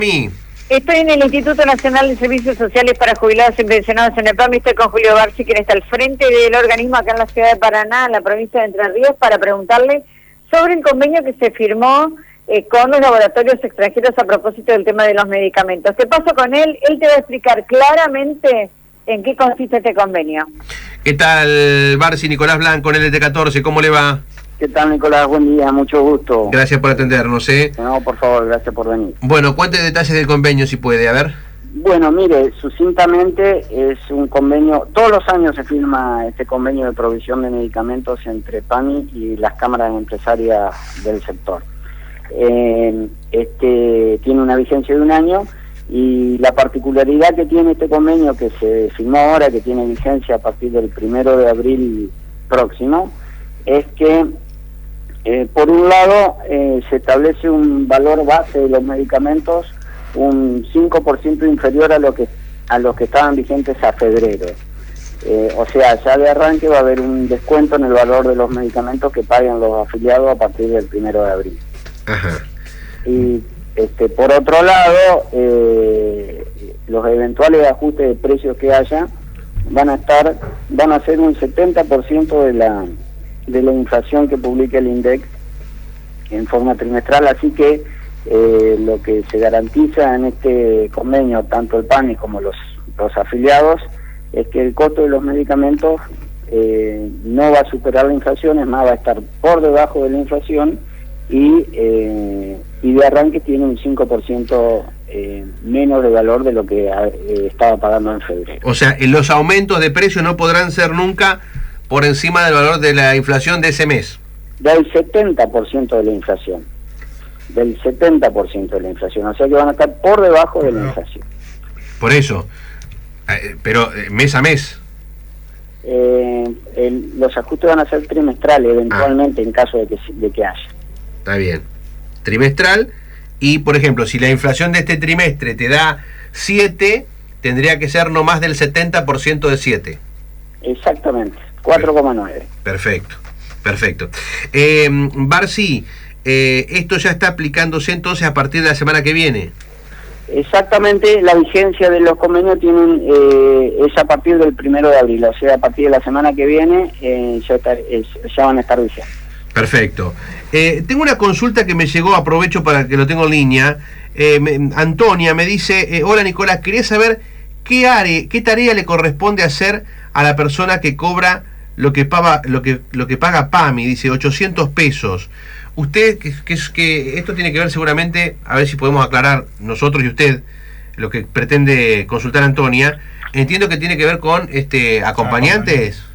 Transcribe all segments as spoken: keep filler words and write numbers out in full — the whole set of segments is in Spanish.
Pami? Estoy en el Instituto Nacional de Servicios Sociales para Jubilados y Pensionados en el P A M I. Estoy con Julio Barsi, quien está al frente del organismo acá en la ciudad de Paraná, en la provincia de Entre Ríos, para preguntarle sobre el convenio que se firmó eh, con los laboratorios extranjeros a propósito del tema de los medicamentos. Te paso con él, él te va a explicar claramente en qué consiste este convenio. ¿Qué tal, Barsi? Nicolás Blanco, en L T catorce, ¿cómo le va? ¿Qué tal, Nicolás? Buen día, mucho gusto. Gracias por atendernos, ¿eh? No, por favor, gracias por venir. Bueno, cuente detalles del convenio si puede, a ver. Bueno, mire, sucintamente es un convenio, todos los años se firma este convenio de provisión de medicamentos entre P A M I y las cámaras empresarias del sector. Eh, este tiene una vigencia de un año y la particularidad que tiene este convenio que se firmó ahora, que tiene vigencia a partir del primero de abril próximo, es que Eh, por un lado, eh, se establece un valor base de los medicamentos un cinco por ciento inferior a lo que a los que estaban vigentes a febrero. Eh, o sea, ya de arranque va a haber un descuento en el valor de los medicamentos que paguen los afiliados a partir del primero de abril. Ajá. Y este, por otro lado, eh, los eventuales ajustes de precios que haya van a estar, van a ser un setenta por ciento de la de la inflación que publica el INDEC en forma trimestral, así que eh, lo que se garantiza en este convenio, tanto el P A M I como los, los afiliados, es que el costo de los medicamentos eh, no va a superar la inflación, es más, va a estar por debajo de la inflación y, eh, y de arranque tiene un cinco por ciento eh, menos de valor de lo que eh, estaba pagando en febrero. O sea, los aumentos de precio no podrán ser nunca por encima del valor de la inflación de ese mes. Del setenta por ciento de la inflación. Del setenta por ciento de la inflación. O sea que van a estar por debajo de la inflación. Por eso. Eh, pero eh, mes a mes. Eh, el, los ajustes van a ser trimestrales eventualmente ah. en caso de que, de que haya. Está bien. Trimestral. Y, por ejemplo, si la inflación de este trimestre te da siete, tendría que ser no más del setenta por ciento de siete. Exactamente. cuatro coma nueve. Perfecto, perfecto. Eh, Barsi, eh, esto ya está aplicándose entonces a partir de la semana que viene. Exactamente, la vigencia de los convenios tienen eh, es a partir del primero de abril, o sea, a partir de la semana que viene eh, ya, estar, es, ya van a estar vigentes. Perfecto. Eh, tengo una consulta que me llegó, aprovecho para que lo tengo en línea. Eh, me, Antonia me dice, eh, hola Nicolás, quería saber qué, are, qué tarea le corresponde hacer a la persona que cobra lo que paga lo que lo que paga P A M I, dice ochocientos pesos. Usted, que, que, que esto tiene que ver seguramente, a ver si podemos aclarar nosotros y usted lo que pretende consultar Antonia, entiendo que tiene que ver con este acompañantes.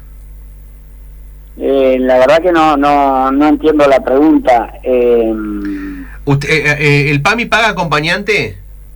Eh, la verdad que no no no entiendo la pregunta. Eh... Usted, eh, eh, ¿el P A M I paga acompañante?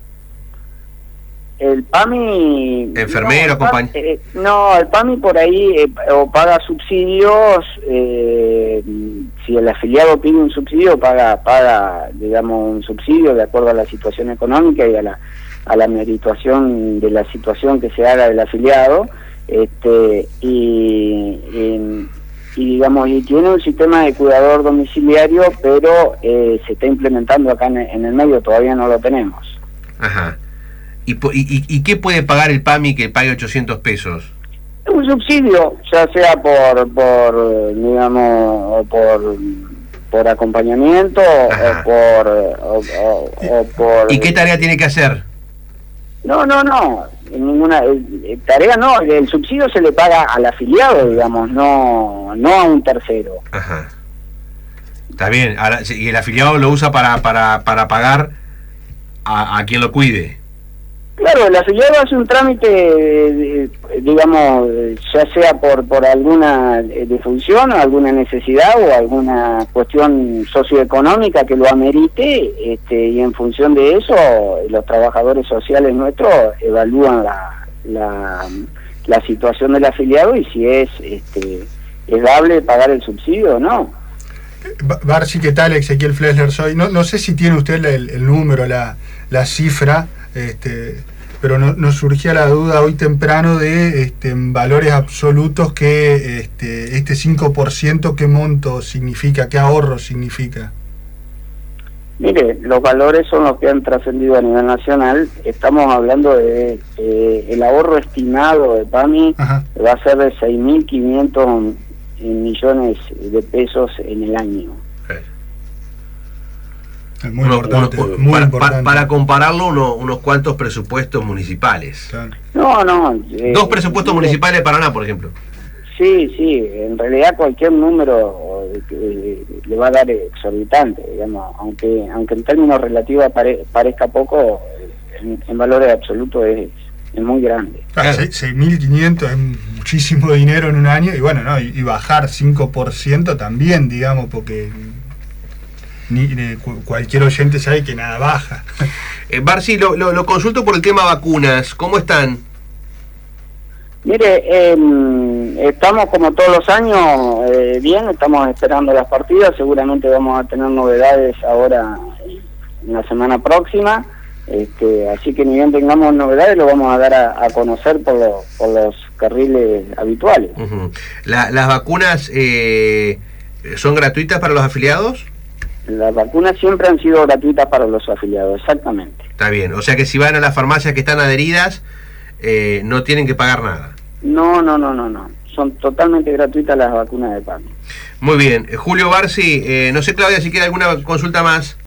El P A M I... Enfermero, no, compañero. Eh, no, el P A M I por ahí eh, o paga subsidios, eh, si el afiliado pide un subsidio, paga, paga digamos, un subsidio de acuerdo a la situación económica y a la, a la merituación de la situación que se haga del afiliado, este y, y, y digamos, y tiene un sistema de cuidador domiciliario, pero eh, se está implementando acá en, en el medio, todavía no lo tenemos. Ajá. ¿Y, y, ¿Y qué puede pagar el P A M I que pague ochocientos pesos? Un subsidio, ya sea por, por digamos, o por, por acompañamiento Ajá. o por, o, o, o por... ¿Y qué tarea tiene que hacer? No, no, no, ninguna eh, tarea no, el subsidio se le paga al afiliado, digamos, no, no a un tercero. Ajá. Está bien, ahora, y el afiliado lo usa para, para, para pagar a, a quien lo cuide. Claro, el afiliado hace un trámite, digamos, ya sea por por alguna defunción o alguna necesidad o alguna cuestión socioeconómica que lo amerite, este, y en función de eso los trabajadores sociales nuestros evalúan la, la, la situación del afiliado y si es este es dable pagar el subsidio o no. Barsi, ¿qué tal? Ezequiel Flesler soy. No, no sé si tiene usted el, el número, la, la cifra, este, pero no, nos surgía la duda hoy temprano de este, en valores absolutos que este, este cinco por ciento, ¿qué monto significa? ¿Qué ahorro significa? Mire, los valores son los que han trascendido a nivel nacional. Estamos hablando de eh, el ahorro estimado de PAMI. Ajá. Va a ser de seis mil quinientos millones de pesos en el año. Es muy uno, importante, uno, muy para, importante. Para, para compararlo, uno, unos cuantos presupuestos municipales. Claro. No, no. Eh, Dos presupuestos eh, municipales de Paraná, por ejemplo. Sí, sí. En realidad cualquier número eh, le va a dar exorbitante, digamos. Aunque aunque en términos relativos pare, parezca poco, en, en valores absolutos es, es muy grande. Claro, seis mil quinientos es muchísimo dinero en un año. Y bueno, no y, y bajar cinco por ciento también, digamos, porque... Ni, ni, cualquier oyente sabe que nada baja. eh, Barsi, lo, lo, lo consulto por el tema vacunas. ¿Cómo están? Mire, eh, estamos como todos los años eh, bien, estamos esperando las partidas. Seguramente vamos a tener novedades ahora en la semana próxima. Este, así que ni bien tengamos novedades lo vamos a dar a, a conocer por, lo, por los carriles habituales. Uh-huh. La, ¿Las vacunas eh, son gratuitas para los afiliados? Las vacunas siempre han sido gratuitas para los afiliados, exactamente. Está bien, o sea que si van a las farmacias que están adheridas, eh, no tienen que pagar nada. No, no, no, no, no. Son totalmente gratuitas las vacunas de PAMI. Muy bien. Julio Barsi, eh, no sé, Claudia, si quiere alguna consulta más.